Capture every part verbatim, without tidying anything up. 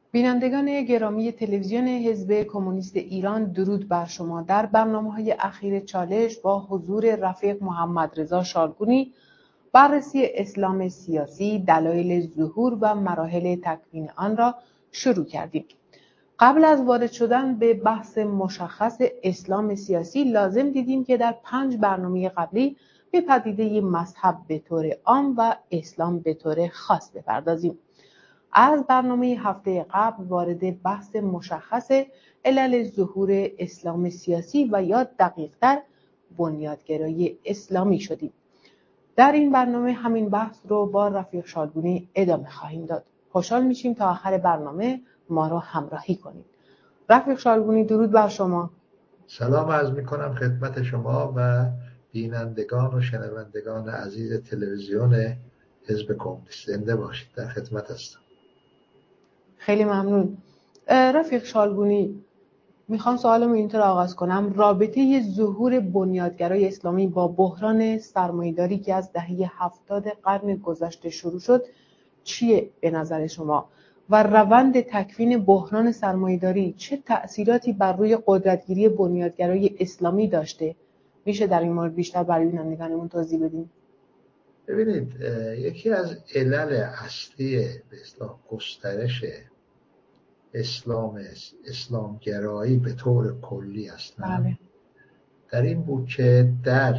بینندگان گرامی تلویزیون حزب کمونیست ایران، درود بر شما. در برنامه‌های اخیر چالش با حضور رفیق محمدرضا شالگونی بررسی اسلام سیاسی، دلایل ظهور و مراحل تکوین آن را شروع کردیم. قبل از وارد شدن به بحث مشخص اسلام سیاسی لازم دیدیم که در پنج برنامه قبلی به پدیده مذهب به طور عام و اسلام به طور خاص بپردازیم. از برنامه هفته قبل وارد بحث مشخص علل ظهور اسلام سیاسی و یا دقیق‌تر بنیادگرایی اسلامی شدیم. در این برنامه همین بحث رو با رفیق شالگونی ادامه خواهیم داد. خوشحال میشیم تا آخر برنامه ما رو همراهی کنید. رفیق شالگونی، درود بر شما. سلام عرض میکنم خدمت شما و بینندگان و شنوندگان عزیز تلویزیون حزب کمونیست. زنده باشید، در خدمت هستم. خیلی ممنون. رفیق شالگونی، میخوام سوالمو اینطور آغاز کنم. رابطه ظهور بنیادگرای اسلامی با بحران سرمایه‌داری که از دهه هفتاد قرن گذشته شروع شد چیه به نظر شما؟ و روند تکوین بحران سرمایه‌داری چه تأثیراتی بر روی قدرتگیری بنیادگرای اسلامی داشته؟ میشه در این مورد بیشتر برای بینندگانمون توضیح بدیم؟ ببینید، یکی از علل اصلی به اصطلاح گسترش اسلام اسلامگرایی به طور کلی هستند بله. در این بود که در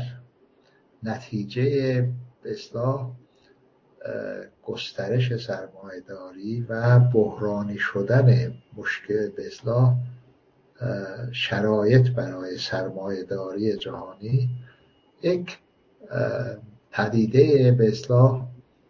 نتیجه به اصطلاح گسترش سرمایه‌داری و بحرانی شدن مشکل به اصطلاح شرایط برای سرمایه‌داری جهانی، یک پدیده به اصطلاح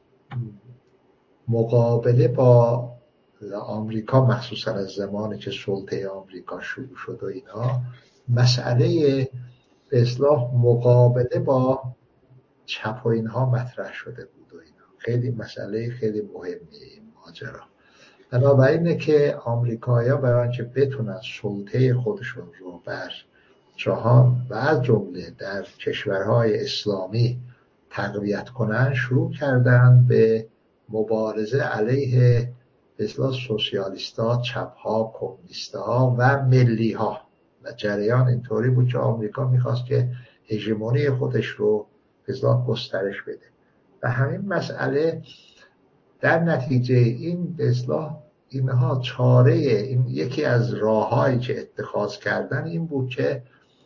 مقابله با آمریکا، مخصوصا از زمانی که سلطه آمریکا شروع شد و اینا، مسئله به اصطلاح مقابله با چپ و اینها مطرح شده بود و اینا. خیلی مسئله خیلی مهمیه این ماجرا. بنابراینه که آمریکایی‌ها برای اینکه بتونن سلطه خودشون رو بر جهان و از جمله در کشورهای اسلامی تقویت کنن، شروع کردن به مبارزه علیه به اصطلاح سوسیالیست‌ها، چپ‌ها، کمونیست‌ها و ملی‌ها. و جریان اینطوری بود که آمریکا می‌خواست که هژمونی خودش رو به اصطلاح گسترش بده و همین مسئله در نتیجه این به اصطلاح اینها چاره این یکی از راه‌هایی که اتخاذ کردن این بود که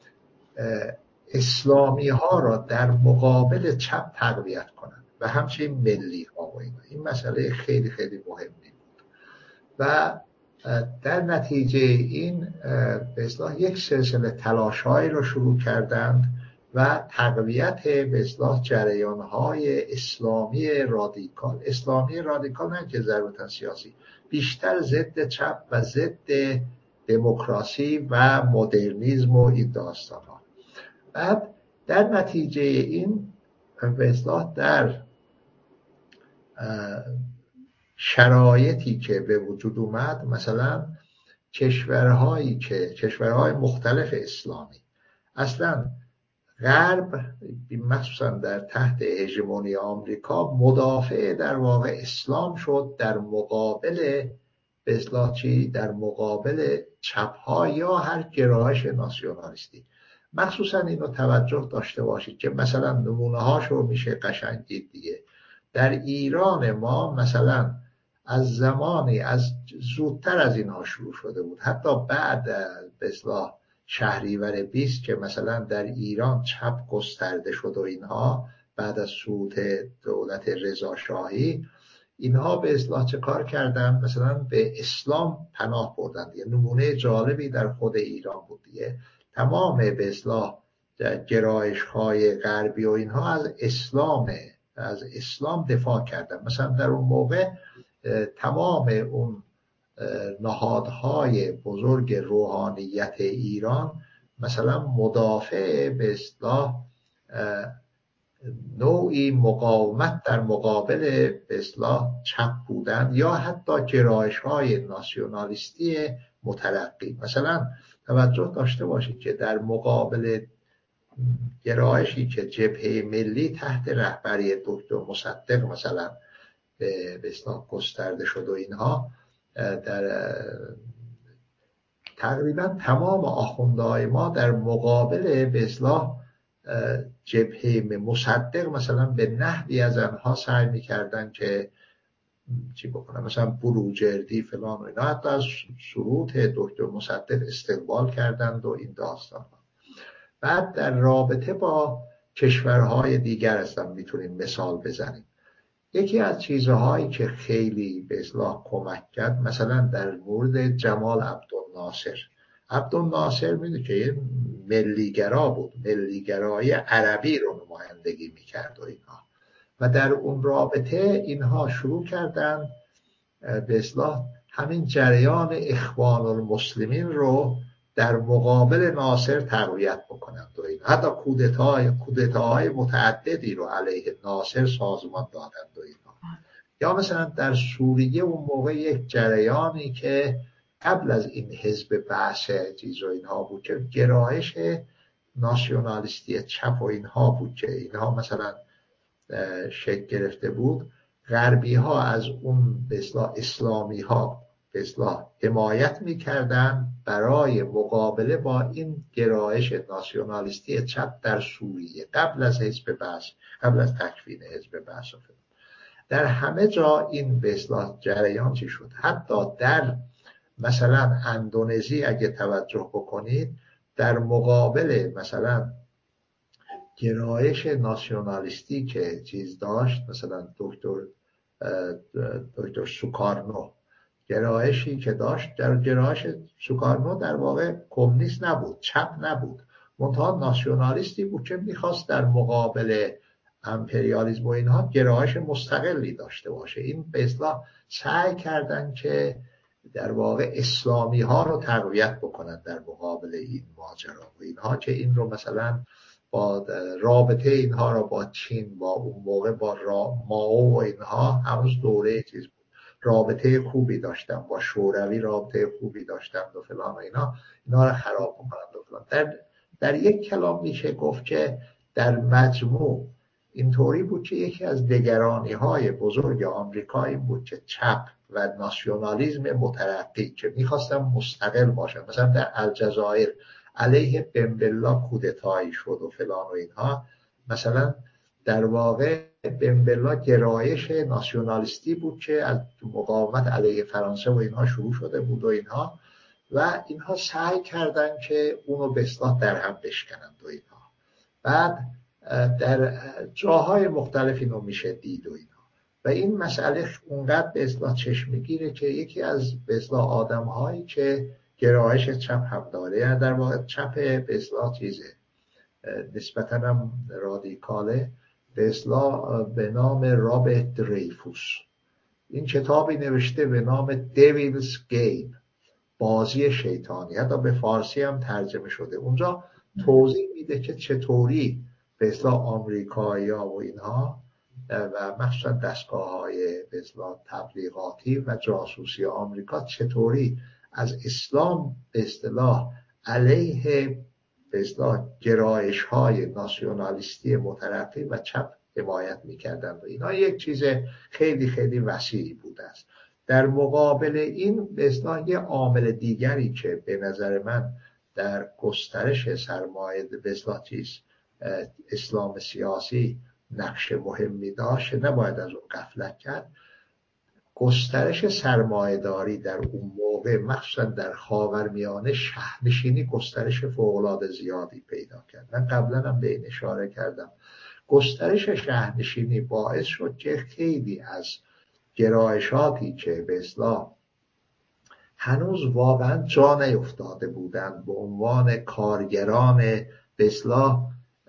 اسلامی ها را در مقابل چپ تقویت کنند و همچنین ملی ها و اینا. این مسئله خیلی خیلی مهمی بود و در نتیجه این به اصطلاح یک سلسله تلاش‌هایی را شروع کردند و تقویت به اصطلاح جریان‌های اسلامی رادیکال. اسلامی رادیکال نه که ضرورتا سیاسی، بیشتر ضد چپ و ضد دموکراسی و مدرنیسم و این داستان‌ها. بعد در نتیجه این به اصطلاح در شرایطی که به وجود اومد، مثلا کشورهایی که کشورهای مختلف اسلامی اصلا غرب مخصوصا در تحت هژمونی آمریکا مدافع در واقع اسلام شد در مقابل به اصطلاح چی؟ در مقابل چپ‌ها یا هر گرایش ناسیونالیستی. مخصوصا اینو توجه داشته باشید که مثلا نمونه هاشو میشه قشنگ دید دیگه. در ایران ما مثلا از زمانی از زودتر از اینها شروع شده بود، حتی بعد به اصطلاح شهریور بیست که مثلا در ایران چپ گسترده شد و اینها بعد از سقوط دولت رضا شاهی، اینها به اصطلاح چه کار کردن؟ مثلا به اسلام پناه بردن. یه نمونه جالبی در خود ایران بود دیگه. تمام به اصطلاح گرایش‌های غربی و اینها از اسلام از اسلام دفاع کردن. مثلا در اون موقع تمام اون نهادهای بزرگ روحانیت ایران مثلا مدافع به اصطلاح نوعی مقاومت در مقابل به اصطلاح چپ بودن یا حتی گرایش‌های ناسیونالیستی مترقی. مثلا توجه داشته باشید که در مقابل گرایشی که جبهه ملی تحت رهبری دکتر مصدق مثلا به اصطلاح گسترده شد و اینها، در تقریبا تمام آخوندهای ما در مقابل به اصلاح جبهه مصدق مثلا به نحوی از آنها سعی می‌کردن که چی بکنن، مثلا بروجردی فلان و اینا، حتی از سرود دکتر مصدق استقبال کردند و این داستان. بعد در رابطه با کشورهای دیگر هستم میتونیم مثال بزنیم. یکی از چیزهایی که خیلی به اصلاح کمک کرد مثلا در مورد جمال عبدالناصر. عبدالناصر میدونی که یه ملیگرا بود، ملیگرای عربی رو نمایندگی میکرد و اینها، و در اون رابطه اینها شروع کردن به اصلاح همین جریان اخوان المسلمین رو در مقابل ناصر تقویت بکنند و این حتی کودتاهای کودتاهای متعددی رو علیه ناصر سازمان دادند و اینها. یا مثلا در سوریه اون موقع یک جریانی که قبل از این حزب بعث چیز و اینها بود که گرایش ناسیونالیستی چپ و اینها بود که اینها مثلا شکل گرفته بود. غربی ها از اون به اصطلاح اسلامی ها به اصطلاح حمایت میکردن برای مقابله با این گرایش ناسیونالیستی چپ در سوریه قبل از حزب بعث، قبل از تکوین حزب بعث. در همه جا این به اصطلاح جریان چی شد. حتی در مثلا اندونزی اگه توجه بکنید، در مقابل مثلا گرایش ناسیونالیستی که چیز داشت، مثلا دکتر دکتر سوکارنو گرایشی که داشت، در گرایش سوکارنو در واقع کمونیست نبود، چپ نبود، منتها ناسیونالیستی بود که میخواست در مقابل امپریالیسم و اینها گرایش مستقلی داشته باشه. این به اصطلاح سعی کردن که در واقع اسلامی ها رو تقویت بکنن در مقابل این ماجرا و اینها، که این رو مثلا با رابطه اینها رو با چین، با اون موقع با مائو و اینها هنوز دوره چیز بود، رابطه خوبی داشتن با شوروی، رابطه خوبی داشتن و فلان و اینا، اینا رو خراب بکنن و فلان. در در یک کلام میشه گفت که در مجموع اینطوری بود که یکی از نگرانی های بزرگ آمریکا این بود که چپ و ناسیونالیسم مترقی که میخواستن مستقل باشن، مثلا در الجزایر علیه بنبلا کودتایی شد و فلان و اینها، مثلا در واقع بنبلا گرایش ناسیونالیستی بود که از مقاومت علیه فرانسه و اینها شروع شده بود و اینها، و اینها سعی کردن که اونو به اصلاح در هم بشکنند و اینها. بعد در جاهای مختلف اینو میشه دید و اینها، و این مسئله اونقدر به اصلاح چشم میگیره که یکی از به اصلاح آدم هایی که گرایش چپ هم داره، یعنی در واقع چپ به اصلاح چیزه نسبتاً هم رادیکاله، به اصلاح به نام رابرت دریفوس این کتابی نوشته به نام دیویلز گیم، بازی شیطانی، حتی به فارسی هم ترجمه شده. اونجا توضیح میده که چطوری به اصلاح آمریکایی‌ها و اینها و مخصوصا دستگاه‌های به اصطلاح تبلیغاتی و جاسوسی آمریکا چطوری از اسلام به اصطلاح علیه به اصطلاح گرایش‌های ناسیونالیستی مترقی و چپ حمایت می‌کردند و اینا یک چیز خیلی خیلی وسیعی بوده است. در مقابل این به اصطلاح یه عامل دیگری که به نظر من در گسترش سرمایه به اصطلاح چیز اسلام سیاسی نقش مهمی داشت، نباید از اون غفلت کرد. گسترش سرمایه‌داری در اون موقع مخصوصا در خاورمیانه شهرنشینی گسترش فوق‌العاده زیادی پیدا کرد. من قبلا هم به این اشاره کردم. گسترش شهرنشینی باعث شد که خیلی از گرایشاتی که به اصطلاح هنوز واقعا جا نیفتاده بودند به عنوان کارگران به اصطلاح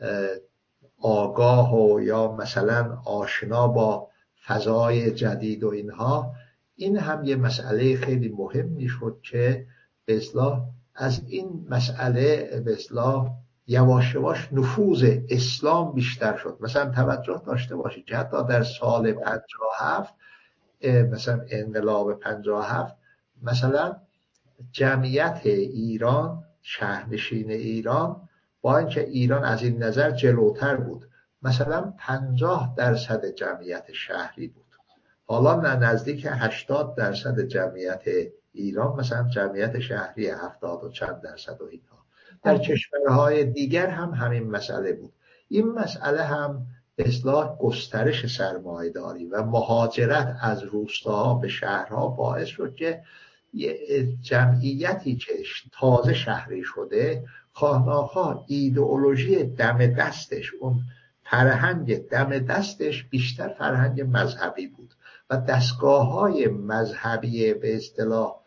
آگاه و یا مثلا آشنا با فضای جدید و اینها، این هم یه مسئله خیلی مهمی شد که به اصطلاح از این مسئله به اصطلاح یواش یواش نفوذ اسلام بیشتر شد. مثلا توجه داشته باشید که حتی در سال پنجاه و هفت مثلا انقلاب پنجاه و هفت مثلا جمعیت ایران، شهرنشین ایران، با اینکه ایران از این نظر جلوتر بود، مثلا پنجاه درصد جمعیت شهری بود حالا نزدیک هشتاد درصد جمعیت ایران مثلا جمعیت شهری هفتاد و چند درصد و اینها. در کشورهای دیگر هم همین مسئله بود. این مسئله هم به اصطلاح گسترش سرمایه‌داری و مهاجرت از روستاها به شهرها باعث شد که جمعیتی که تازه شهری شده خواه‌ناخواه ایدئولوژی دم دستش، اون فرهنگ دم دستش بیشتر فرهنگ مذهبی بود و دستگاه‌های مذهبی به اصطلاح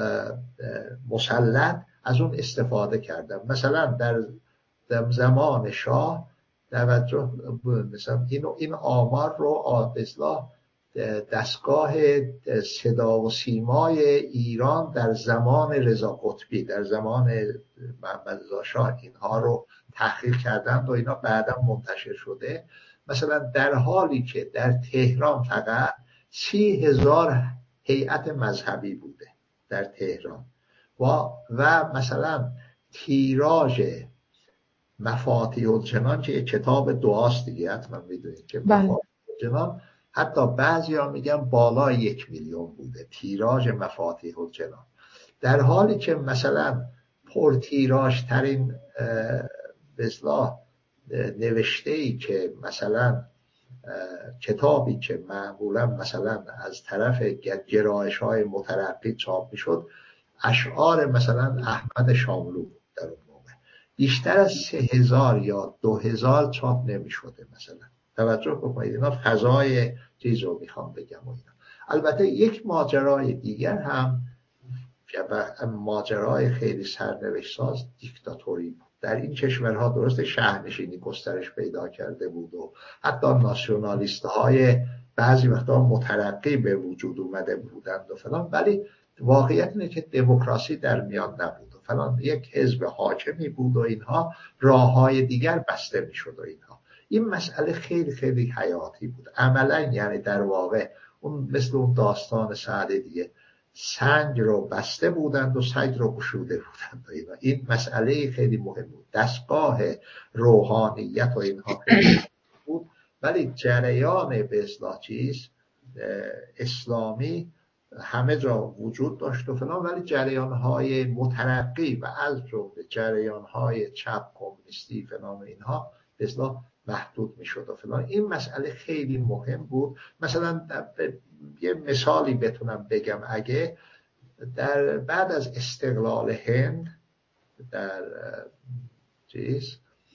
مسلط از اون استفاده کردن. مثلا در زمان شاه توجه مثلا این این آمار رو به اصطلاح دستگاه صدا و سیمای ایران در زمان رضا قطبی، در زمان محمد رضا شاه اینها رو تحقیق کردند و اینا بعدا منتشر شده. مثلا در حالی که در تهران فقط سی هزار هیئت مذهبی بوده در تهران و, و مثلا تیراژ مفاتیح الجنان که کتاب دعاست دیگه حتما میدونید که مفاتیح الجنان حتی بعضی ها میگن بالای یک میلیون بوده تیراژ مفاتیح الجنان، در حالی که مثلا پرتیراژ ترین به اصطلاح نوشته‌ای که مثلا کتابی که معمولا مثلا از طرف گرایش‌های مترقی چاپ میشد اشعار مثلا احمد شاملو در اون موقع بیشتر از سه هزار یا دو هزار چاپ نمیشده. مثلا توجه بکنید اینا فضای چیز رو میخوام بگم و اینا. البته یک ماجرای دیگر هم ماجرای خیلی سرنوشت ساز دیکتاتوری بود. در این کشورها درست شهرنشینی گسترش پیدا کرده بود و حتی ناسیونالیست های بعضی وقتا مترقی به وجود اومده بودند و فلان، ولی واقعیت اینه که دموکراسی در میان نبود و فلان، یک حزب حاکمی بود و اینها راه های دیگر بسته میشد و اینها. این مسئله خیلی خیلی حیاتی بود عملا، یعنی در واقع اون مثل اون داستان سعدی دیگه، سنگ رو بسته بودند و سگ رو گشوده بودند و اینا. این مسئله خیلی مهم بود. دستگاه روحانیت و اینها خیلی بود، ولی جریان به اصطلاح چیز اسلامی همه جا وجود داشت و فلان، ولی جریان‌های مترقی و از جمله جریان‌های چپ کمونیستی فلان و اینها به اصطلاح محدود میشد و فلان. این مسئله خیلی مهم بود. مثلا یه مثالی بتونم بگم، اگه در بعد از استقلال هند در چیز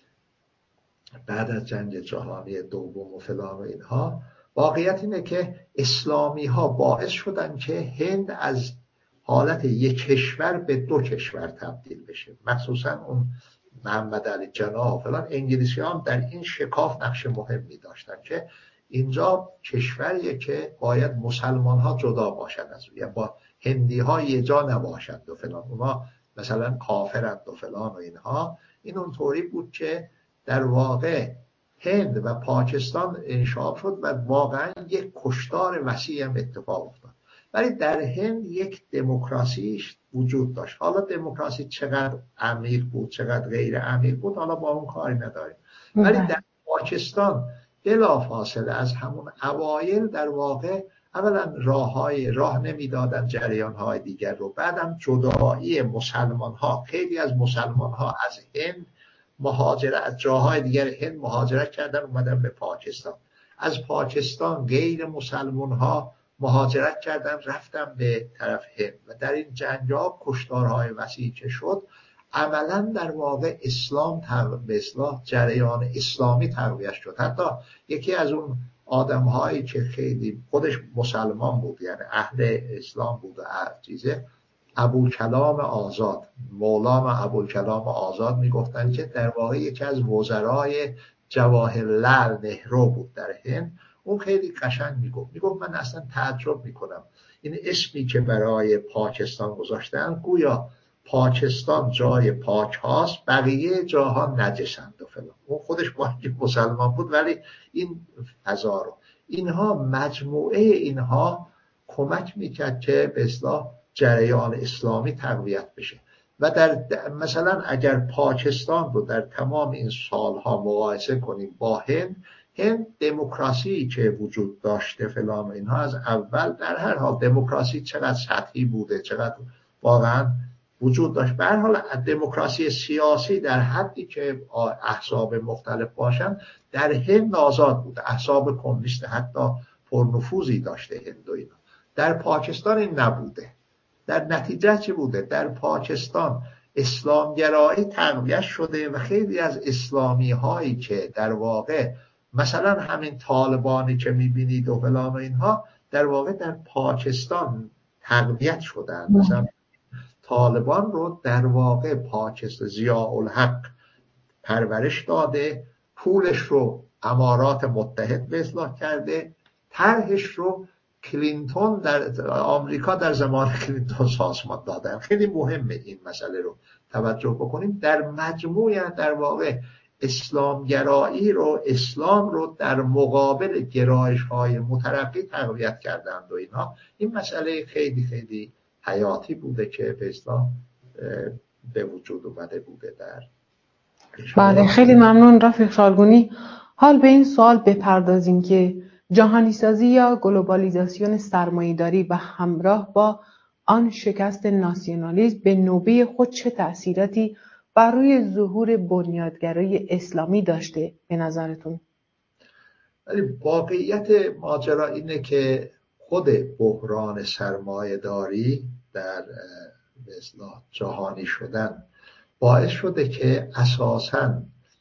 بعد از جنگ جهانی دوم و فلان و اینها، واقعیت اینه که اسلامی ها باعث شدن که هند از حالت یک کشور به دو کشور تبدیل بشه. مخصوصا اون محمد علی جناح و فلان انگلیسی ها هم در این شکاف نقش مهمی داشتن که اینجا کشوریه که باید مسلمان ها جدا باشند از اون، یعنی با هندی ها یه جا نباشند و فلان، اونا مثلا کافرند و فلان و اینها. این اونطوری بود که در واقع هند و پاکستان انشاب شد و واقعا یک کشتار وسیع هم اتفاق افتاد. ولی در هند یک دموکراسیش وجود داشت. حالا دموکراسی چقدر عمیق بود چقدر غیر عمیق بود حالا با اون کاری نداریم، ولی در پاکستان بلافاصله از همون اوایل در واقع اولا راههای راه نمیدادن جریانهای دیگر رو، بعدم جدایی مسلمان ها، خیلی از مسلمان ها از هند مهاجرت از جاهای دیگر هند مهاجرت کردن اومدن به پاکستان، از پاکستان غیر مسلمان ها مهاجرت کردن رفتن به طرف هند و در این جنگ‌ها کشتارهای وسیع که شد عملا در واقع اسلام به اصطلاح جریان اسلامی تقویت شد. حتی یکی از اون آدم‌هایی که خیلی خودش مسلمان بود یعنی اهل اسلام بود و چیزه، ابوالکلام آزاد، مولانا ابوالکلام آزاد میگفتن که در واقع یکی از وزرای جواهرلال نهرو بود در هند. اون خیلی قشنگ میگفت میگفت من اصلا تعجب میکنم این اسمی که برای پاکستان گذاشتن گویا پاکستان جای پاک هاست بقیه جاها نجسند و فلان. اون خودش با مسلمان بود ولی این فضا رو اینها مجموعه اینها کمک میکرد که به اصطلاح جریان اسلامی تقویت بشه. و در مثلا اگر پاکستان رو در تمام این سالها مقایسه کنیم با هند، هند دموکراسی که وجود داشته فلان اینها از اول در هر حال دموکراسی چقدر سطحی بوده، چقدر واقعا وجود داشت. به هر حال دموکراسی سیاسی در حدی که احزاب مختلف باشن در هند آزاد بوده، احزاب کمونیست حتی پرنفوذی داشته هند و اینا. در پاکستان این نبوده. در نتیجه چی بوده؟ در پاکستان اسلامگرایی تقویت شده و خیلی از اسلامی هایی که در واقع مثلا همین طالبانی که میبینید و فلان و اینها در واقع در پاکستان تقویت شدن. مثلا طالبان رو در واقع پاکستان ضیاءالحق پرورش داده، پولش رو امارات متحد به اصلاح کرده، طرحش رو کلینتون در آمریکا در زمان کلینتون سازمان دادن. خیلی مهمه این مسئله رو توجه بکنیم. در مجموع در واقع اسلامگرایی رو، اسلام رو در مقابل گرایش های مترقی تقویت کردند و اینا. این مسئله خیلی خیلی حیاتی بوده که به اصطلاح به وجود اومده بوده در بله. خیلی ممنون رفیق شالگونی. حال به این سوال بپردازیم که جهانی سازی یا گلوبالیزاسیون سرمایه‌داری و همراه با آن شکست ناسیونالیسم به نوبه خود چه تأثیراتی بر روی ظهور بنیادگرایی اسلامی داشته به نظرتون؟ ولی واقعیت ماجرا اینه که خود بحران سرمایه‌داری در به اصطلاح جهانی شدن باعث شده که اساساً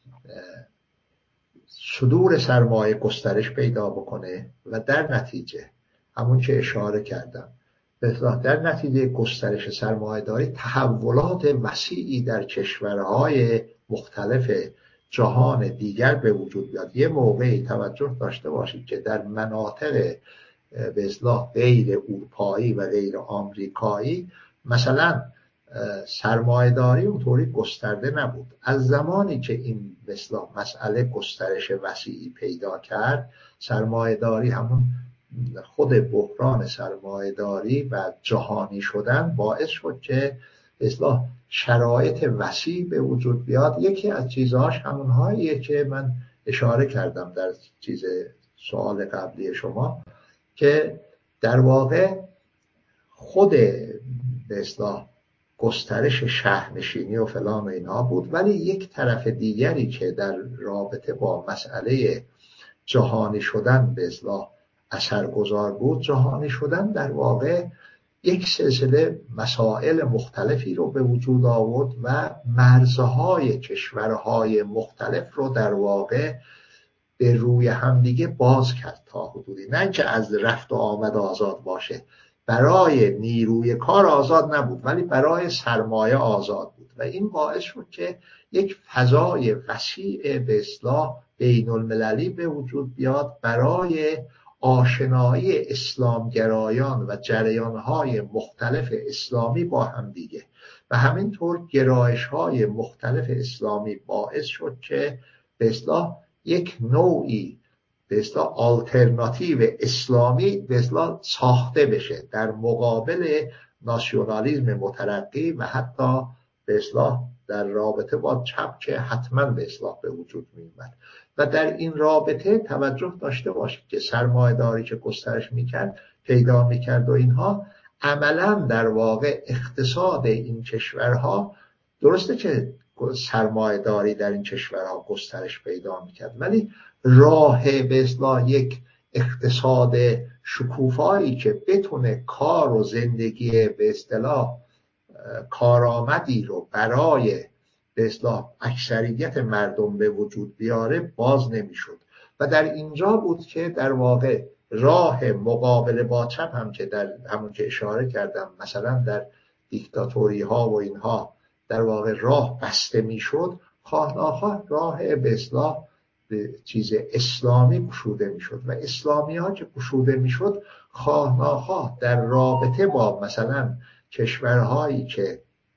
صدور سرمایه گسترش پیدا بکنه و در نتیجه همون که اشاره کردم در نتیجه گسترش سرمایه‌داری تحولات وسیعی در کشورهای مختلف جهان دیگر به وجود بیاد. یه موقعی توجه داشته باشید که در مناطق به اصطلاح غیر اروپایی و غیر آمریکایی مثلا سرمایه‌داری اونطوری گسترده نبود. از زمانی که این به اصطلاح مسئله گسترش وسیعی پیدا کرد، سرمایه‌داری همون خود بحران سرمایه‌داری و جهانی شدن باعث شد که به اصطلاح شرایط وسیع به وجود بیاد. یکی از چیزهاش همونهاییه که من اشاره کردم در چیز سوال قبلی شما که در واقع خود به اصطلاح گسترش شهرنشینی و فلان و اینها بود، ولی یک طرف دیگری که در رابطه با مسئله جهانی شدن به اصطلاح اثرگذار بود، جهانی شدن در واقع یک سلسله مسائل مختلفی رو به وجود آورد و مرزهای کشورهای مختلف رو در واقع به روی همدیگه باز کرد تا حدودی. نه اینکه از رفت و آمد آزاد باشه، برای نیروی کار آزاد نبود ولی برای سرمایه آزاد بود و این باعث شد که یک فضای وسیع به اصطلاح بین المللی به وجود بیاد برای آشنایی اسلامگرایان و جریانهای مختلف اسلامی با همدیگه و همینطور گرایش‌های مختلف اسلامی باعث شد که به اصطلاح یک نوعی به اصطلاح آلترناتیو اسلامی به اصطلاح ساخته بشه در مقابل ناسیونالیسم مترقی و حتی به اصطلاح در رابطه با چپ که حتما به اصطلاح به وجود می‌آمد. و در این رابطه توجه داشته باشید که سرمایه‌داری که گسترش می‌کرد پیدا می‌کرد و اینها عملاً در واقع اقتصاد این کشورها، درسته که سرمایه‌داری در این کشورها گسترش پیدا می‌کرد ولی راه به اصطلاح یک اقتصاد شکوفایی که بتونه کار و زندگی به اصطلاح کارآمدی رو برای به اصطلاح اکثریت مردم به وجود بیاره باز نمیشد و در اینجا بود که در واقع راه مقابله با چپ هم که در همون که اشاره کردم مثلا در دیکتاتوری ها و اینها در واقع راه بسته میشد، خواه ناخواه راه به اصطلاح به چیز اسلامی گشوده میشد و اسلامی ها که گشوده میشد خواه ناخواه در رابطه با مثلا کشورهایی که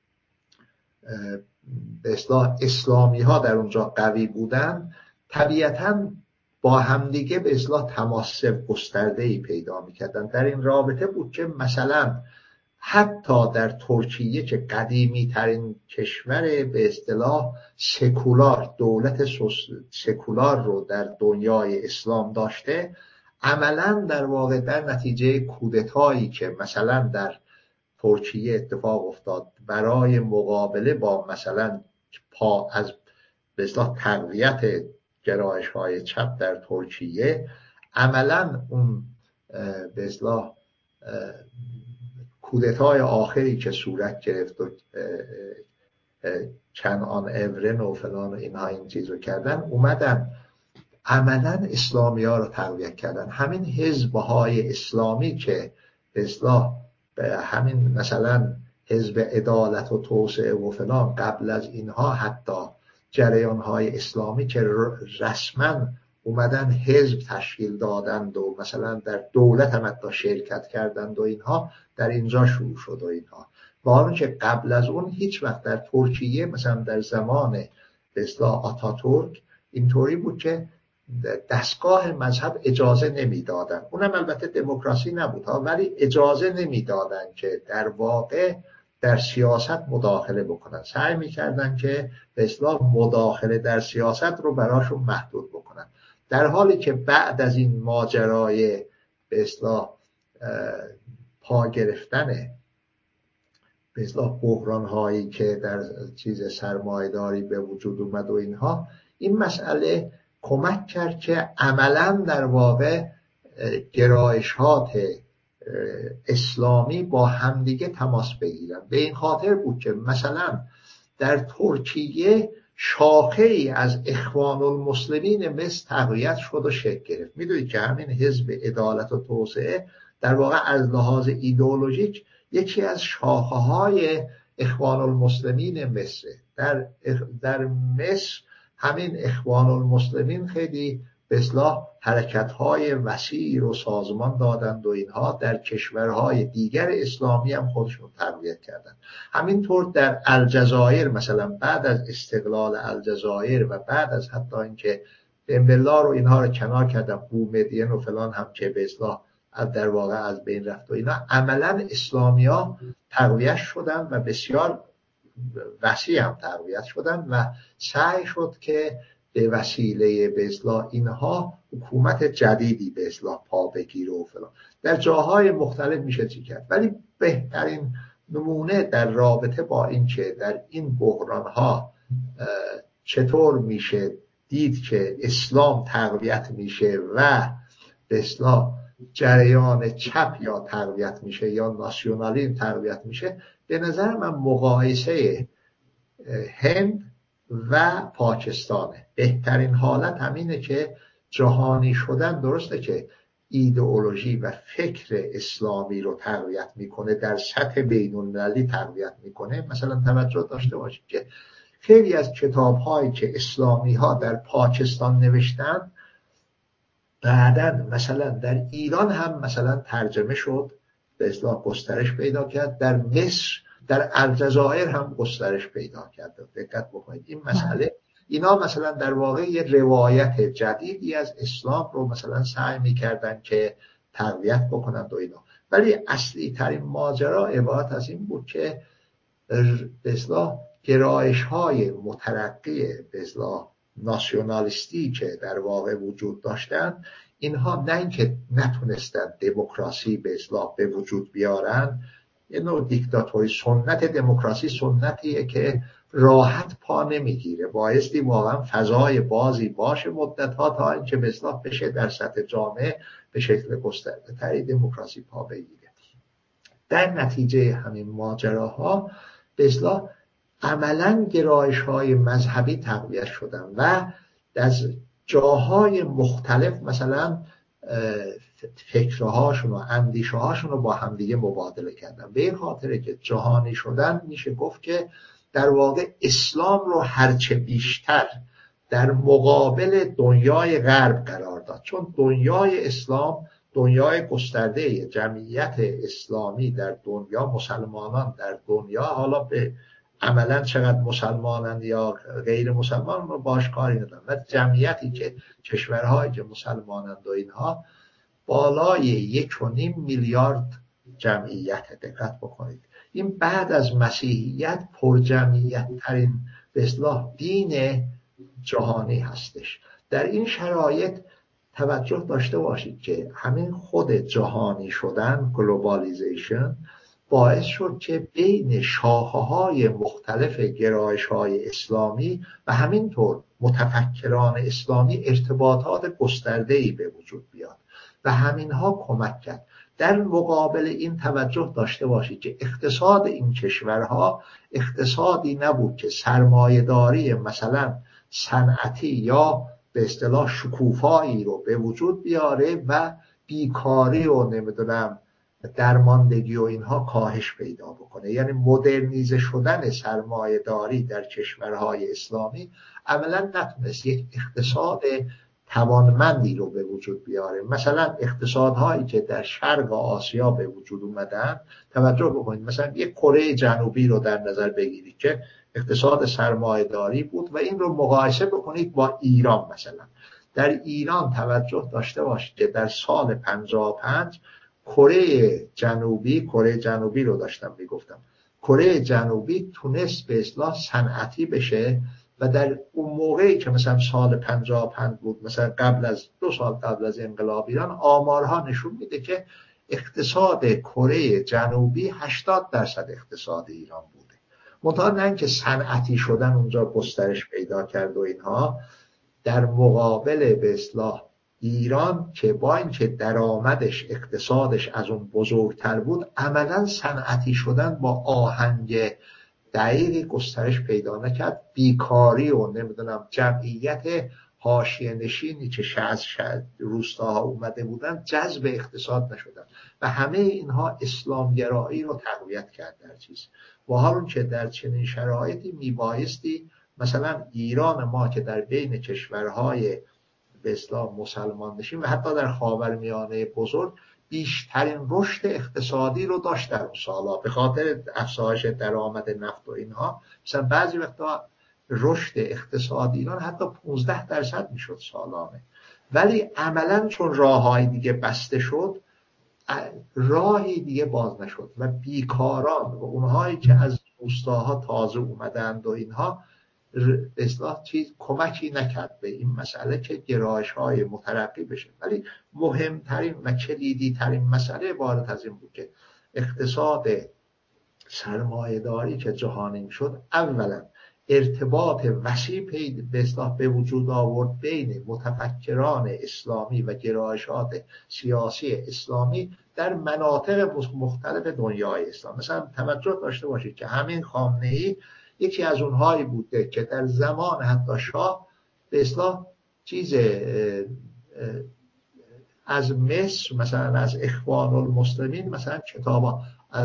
به اصطلاح اسلامی ها در اونجا قوی بودن طبیعتاً با همدیگه به اصطلاح تماس گسترده‌ای پیدا میکردن. در این رابطه بود که مثلا حتی در ترکیه که قدیمی ترین کشور به اصطلاح سکولار، دولت سکولار رو در دنیای اسلام داشته، عملا در واقع در نتیجه کودتایی که مثلا در ترکیه اتفاق افتاد برای مقابله با مثلا پا از به اصطلاح تقویت گرایش های چپ در ترکیه، عملا اون به اصطلاح کودتای آخری که صورت گرفت و کنعان اورن و فلان و اینها این چیزو کردن، اومدن عملا اسلامی ها رو تقویت کردن. همین حزبهای اسلامی که به اصطلاح همین مثلا حزب عدالت و توسعه و فلان، قبل از اینها حتی جریان های اسلامی که رسما اومدن حزب تشکیل دادند و مثلا در دولت هم حتی شرکت کردند و اینها، در اینجا شروع شد و اینها. با حالا که قبل از اون هیچ وقت در ترکیه مثلا در زمان به اصطلاح آتاتورک اینطوری بود که دستگاه مذهب اجازه نمیدادن. اونم البته دموکراسی نبود ها، ولی اجازه نمیدادن که در واقع در سیاست مداخله بکنن. سعی میکردن که به اصطلاح مداخله در سیاست رو براشون محدود بکنن. در حالی که بعد از این ماجرای به اصطلاح پا گرفتن به اصطلاح بحران هایی که در چیز سرمایه‌داری به وجود اومد و اینها، این مسئله کمک کرد که عملا در واقع گرایشات اسلامی با همدیگه تماس بگیرن. به این خاطر بود که مثلا در ترکیه شاخه ای از اخوان المسلمین مصر تقویت شد و شکل گرفت. میدونید که همین حزب عدالت و توسعه در واقع از لحاظ ایدئولوژیک یکی از شاخه های اخوان المسلمین مصر. در در مصر همین اخوان المسلمین خیلی به اصطلاح حرکت‌های وسیع رو سازمان دادند و اینها در کشورهای دیگر اسلامی هم خودشون تقویت کردند. همینطور در الجزایر مثلا بعد از استقلال الجزایر و بعد از حتی اینکه بنبلا رو اینها رو کنار کردن، بومدین و فلان هم که به اصطلاح در واقع از بین رفت و اینا، عملا اسلامیا تقویت شدن و بسیار وسیع هم تقویت شدن و سعی شد که به وسیله به اصطلاح اینها حکومت جدیدی به اصطلاح پا بگیره و فلان. در جاهای مختلف میشه چی کرد، ولی بهترین نمونه در رابطه با این که در این بحران ها چطور میشه دید که اسلام تقویت میشه و به اصطلاح جریان چپ یا تقویت میشه یا ناسیونالیسم تقویت میشه، به نظر من مقایسه هند و پاکستانه. بهترین حالت همینه که جهانی شدن درسته که ایدئولوژی و فکر اسلامی رو تقویت میکنه، در سطح بین‌المللی تقویت میکنه. مثلا توجه داشته باشید که خیلی از کتاب‌هایی که اسلامی ها در پاکستان نوشتن بعداً مثلا در ایران هم مثلا ترجمه شد، به اصطلاح گسترش پیدا کرد، در مصر در الجزایر هم گسترش پیدا کرد. دقت بکنید این مسئله، اینا مثلا در واقع یه روایت جدیدی از اسلام رو مثلا سعی می‌کردن که تقویت بکنند و اینا. ولی اصلی ترین ماجرا عبارت از این بود که به اصطلاح گرایش‌های مترقی به اصطلاح ناسیونالیستی که در واقع وجود داشتن، اینها نه اینکه نتونستن دموکراسی به اصطلاح به وجود بیارن، یه نوع دیکتاتوری، سنت دموکراسی سنتیه که راحت پا نمیگیره، بایستی واقعا فضای بازی باشه مدت‌ها تا اینکه به اصطلاح بشه در سطح جامعه به شکل گسترده تری دموکراسی پا بگیره. در نتیجه همین ماجراها به اصطلاح عملاً گرایش‌های مذهبی تقویت شدن و از جاهای مختلف مثلا فکرهاشون و اندیشهاشون رو با همدیگه مبادله کردن. به این خاطره که جهانی شدن میشه گفت که در واقع اسلام رو هرچه بیشتر در مقابل دنیای غرب قرار داد، چون دنیای اسلام دنیای گسترده جمعیت اسلامی در دنیا، مسلمانان در دنیا، حالا به عملا چقدر مسلمانند یا غیر مسلمان رو باش کاری ندارم، و جمعیتی که کشورهایی که مسلمانند و اینها بالای یک و نیم میلیارد جمعیت. دقت بکنید این بعد از مسیحیت پر جمعیت ترین به اصطلاح دین جهانی هستش. در این شرایط توجه داشته باشید که همین خود جهانی شدن، گلوبالیزیشن، باعث شد که بین شاخه‌های مختلف گرایش‌های اسلامی و همینطور متفکران اسلامی ارتباطات گسترده‌ای به وجود بیاد و همینها کمک کرد. در مقابل این توجه داشته باشید که اقتصاد این کشورها اقتصادی نبود که سرمایه‌داری مثلا صنعتی یا به اصطلاح شکوفایی رو به وجود بیاره و بیکاری و نمیدونم درماندگی و اینها کاهش پیدا بکنه. یعنی مدرنیزه شدن سرمایه‌داری در کشورهای اسلامی عملا نتونست یک اقتصاد توانمندی رو به وجود بیاره. مثلا اقتصادهایی که در شرق آسیا به وجود اومدن، توجه بکنید مثلا یک کره جنوبی رو در نظر بگیرید که اقتصاد سرمایه‌داری بود و این رو مقایسه بکنید با ایران. مثلا در ایران توجه داشته باشید که در سال پنجاه و پنج کره جنوبی کره جنوبی رو داشتم میگفتم کره جنوبی تونست به اصطلاح صنعتی بشه و در اون موقعی که مثلا سال پنجاه و پنج بود، مثلا قبل از دو سال قبل از انقلاب ایران، آمارها نشون میده که اقتصاد کره جنوبی هشتاد درصد اقتصاد ایران بوده. منتها نه اینکه صنعتی شدن اونجا گسترش پیدا کرد و اینها، در مقابل به اصطلاح ایران که با اینکه درآمدش اقتصادش از اون بزرگتر بود، عملا صنعتی شدن با آهنگ دقیقی گسترش پیدا نکرد. بیکاری و نمیدونم جمعیت حاشیه نشینی که از روستاها اومده بودن جذب اقتصاد نشدن و همه اینها اسلامگرایی رو تقویت کرد در چیز. و حالا که در چنین شرایطی میبایستی مثلا ایران ما که در بین کشورهای به اصطلاح مسلمان نشین و حتی در خاورمیانه بزرگ بیشترین رشد اقتصادی رو داشت در اون سالا به خاطر افزایش درآمد نفت و اینها. مثلا بعضی وقتا رشد اقتصادی ایران حتی پانزده درصد میشد سالانه، ولی عملا چون راههای دیگه بسته شد راهی دیگه باز نشد و بیکاران و اونهایی که از روستاها تازه اومدند و اینها به اصطلاح چیز کمکی نکرد به این مسئله که گرایش‌های مترقی بشه. ولی مهمترین و کلیدی ترین مسئله عبارت از این بود که اقتصاد سرمایه‌داری که جهانی شد اولا ارتباط وسیع به اصطلاح به وجود آورد بین متفکران اسلامی و گرایشات سیاسی اسلامی در مناطق مختلف دنیای اسلام. مثلا توجه داشته باشید که همین خامنه‌ای یکی از اونهایی بوده که در زمان حتی شاه به اصطلاح چیز از مصر مثلا از اخوان المسلمین مثلا کتابا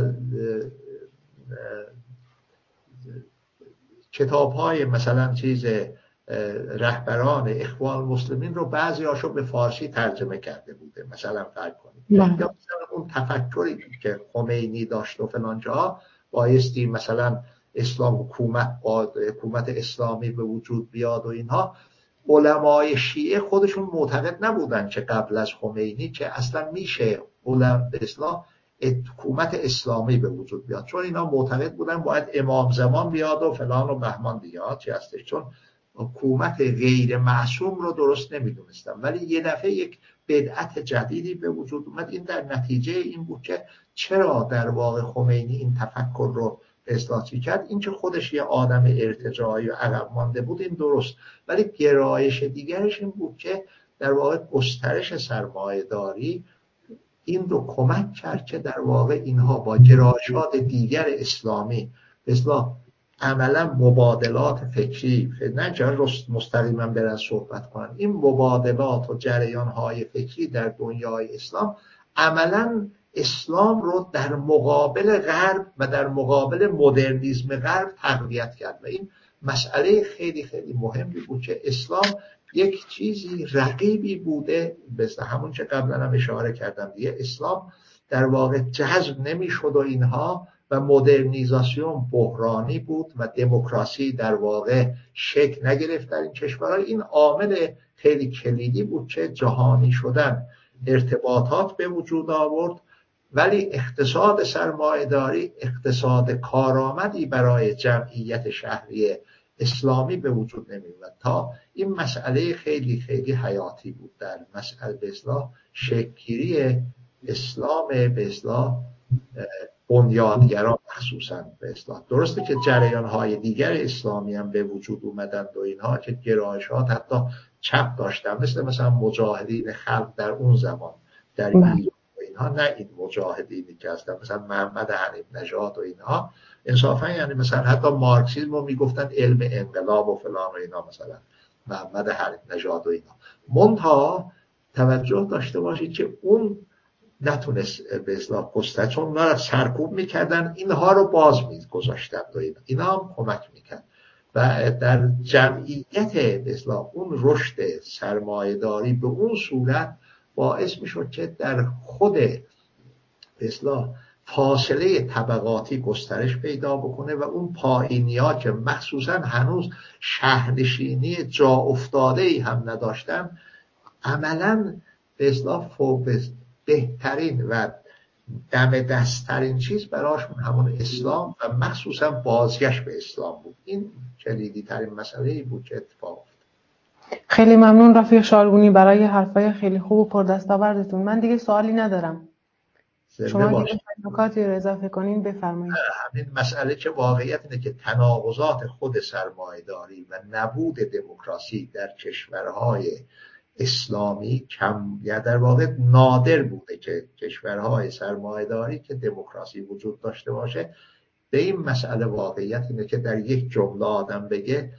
کتاب های مثلا چیز رهبران اخوان المسلمین رو بعضی هاشو به فارسی ترجمه کرده بوده مثلا فرض کنید. یا مثلا اون تفکری که خمینی داشت و فلان جا بایستی مثلا اسلام حکومت با حکومت اسلامی به وجود بیاد و اینها، علمای شیعه خودشون معتقد نبودن که قبل از خمینی که اصلا میشه علم به اصلاح حکومت اسلامی به وجود بیاد، چون اینا معتقد بودن باید امام زمان بیاد و فلان و بهمان دیگه ها چی هستش، چون حکومت غیر معصوم رو درست نمیدونستن. ولی یه دفعه یک بدعت جدیدی به وجود اومد. این در نتیجه این بود که چرا در واقع خمینی این تفکر رو اصلاح کرد. این که خودش یه آدم ارتجاعی و عقب مانده بود این درست، ولی گرایش دیگرش این بود که در واقع گسترش سرمایه داری این رو کمک کرد که در واقع اینها با گرایشات دیگر اسلامی اصلاح عملا مبادلات فکری نه که مستقیما برن صحبت کنن، این مبادلات و جریان‌های فکری در دنیای اسلام عملا اسلام رو در مقابل غرب و در مقابل مدرنیسم غرب تقویت کرد. و این مسئله خیلی خیلی مهمی بود که اسلام یک چیزی رقیبی بوده، مثل همون که قبلا هم اشاره کردم دیگه، اسلام در واقع جذب نمیشد و اینها و مدرنیزاسیون بحرانی بود و دموکراسی در واقع شکل نگرفت در این کشورها. این عامل خیلی کلیدی بود که جهانی شدن ارتباطات به وجود آورد ولی اقتصاد سرمایه‌داری اقتصاد کارآمدی برای جمعیت شهری اسلامی به وجود نمی‌آمد. تا این مسئله خیلی خیلی حیاتی بود در مسئله به اصطلاح شکل‌گیری اسلام به اصطلاح بنیانگرا مخصوصا به اصطلاح. درسته که جریان‌های دیگر اسلامی هم به وجود اومدند و اینها که گرایشات حتی چپ داشتن، مثل مثلا مجاهدین خلق در اون زمان در ایران و اینها، نه این مجاهدینی که هستن مثلا محمد حنیف نژاد و اینها. انصافا یعنی مثلا حتی مارکسیسم رو میگفتن علم انقلاب و فلان و اینا، مثلا محمد حنیف نژاد و اینا. منتها توجه داشته باشید که اون نتونست به اصطلاح گستر، چون اونا رو سرکوب میکردن، اینها رو باز میگذاشتن و اینا. اینا هم کمک میکرد و در جمعیت به اصطلاح اون رشد سرمایه‌داری به اون صورت باعث میشد که در خود به اصطلاح فاصله طبقاتی گسترش پیدا بکنه و اون پایینی‌ها که مخصوصا هنوز شهرنشینی جا افتاده‌ای هم نداشتن، عملاً به اصطلاح فوق بهترین و دم دستترین چیز براشون همون اسلام و مخصوصا بازگشت به اسلام بود. این کلیدی ترین مسئله‌ای بود که اتفاق افتاد. خیلی ممنون رفیق شالگونی برای حرفای خیلی خوب و پردستاوردتون. من دیگه سوالی ندارم. شما دیگه نکاتی رو اضافه کنین بفرمایید. همین مسئله که واقعیت اینه که تناقضات خود سرمایه‌داری و نبود دموکراسی در کشورهای اسلامی کم یا در واقع نادر بوده که کشورهای سرمایه‌داری که دموکراسی وجود داشته باشه. به این مسئله واقعیت اینه که در یک جمله آدم بگه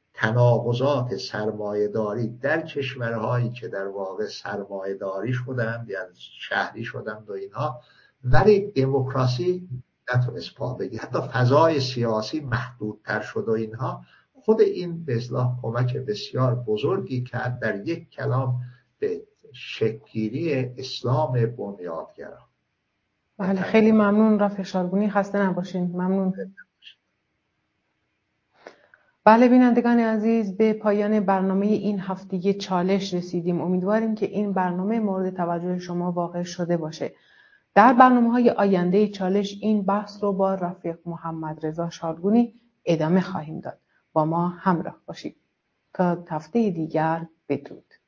تناقضات سرمایه‌داری در کشورهایی که در واقع سرمایه‌داری شدند یا شهری شدند و اینها، ولی دموکراسی نتونست پا بگیره، حتی فضای سیاسی محدودتر شد و اینها. خود این به اصطلاح کمک بسیار بزرگی کرد در یک کلام به شکل‌گیری اسلام بنیادگرا. بله خیلی ممنون رفیق شالگونی، خسته نباشین. ممنون. بله بینندگان عزیز، به پایان برنامه این هفته چالش رسیدیم. امیدواریم که این برنامه مورد توجه شما واقع شده باشه. در برنامه‌های آینده چالش این بحث رو با رفیق محمد رضا شالگونی ادامه خواهیم داد. با ما همراه باشید. تا هفته دیگر بدرود.